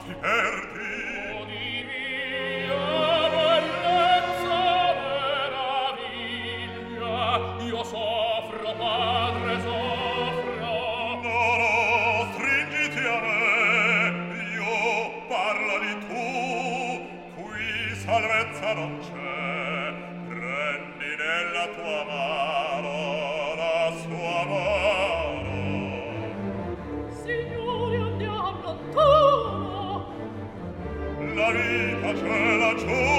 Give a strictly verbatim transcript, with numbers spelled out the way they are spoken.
ti perdi. O di mia bellezza meraviglia, io soffro, padre, soffro. No, no, stringiti a me, io parlami tu, qui salvezza non c'è, prendi nella tua mano la sua mano. Signore, andiamo lontano. La vita c'è laggiù,